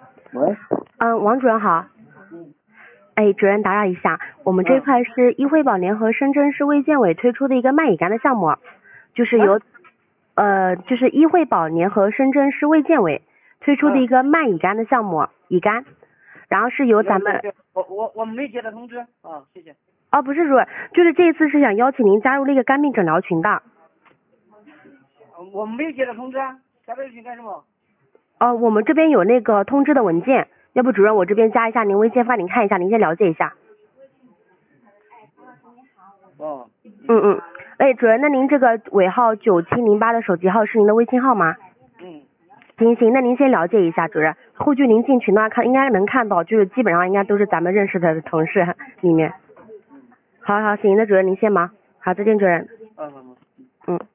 喂， 王主任好。哎，主任打扰一下，我们这块是医惠保联合深圳市卫健委推出的一个麦乙肝的项目，就是就是医惠保联合深圳市卫健委推出的一个麦乙肝的项目，乙肝，然后是由咱们我没接到通知啊，谢谢。 哦，不是主任，就是这一次是想邀请您加入那个肝病诊疗群的。 我没有接到通知啊，加这个群干什么？ 我们这边有那个通知的文件，要不主任我这边加一下您微信发您看一下，您先了解一下。 哦。 哎，主任，那您这个尾号9708的手机号是您的微信号吗？行，那您先了解一下，主任。后续您进群的话应该能看到，就是基本上应该都是咱们认识的同事里面。好，行，那主任您先忙。好，再见，主任。 好。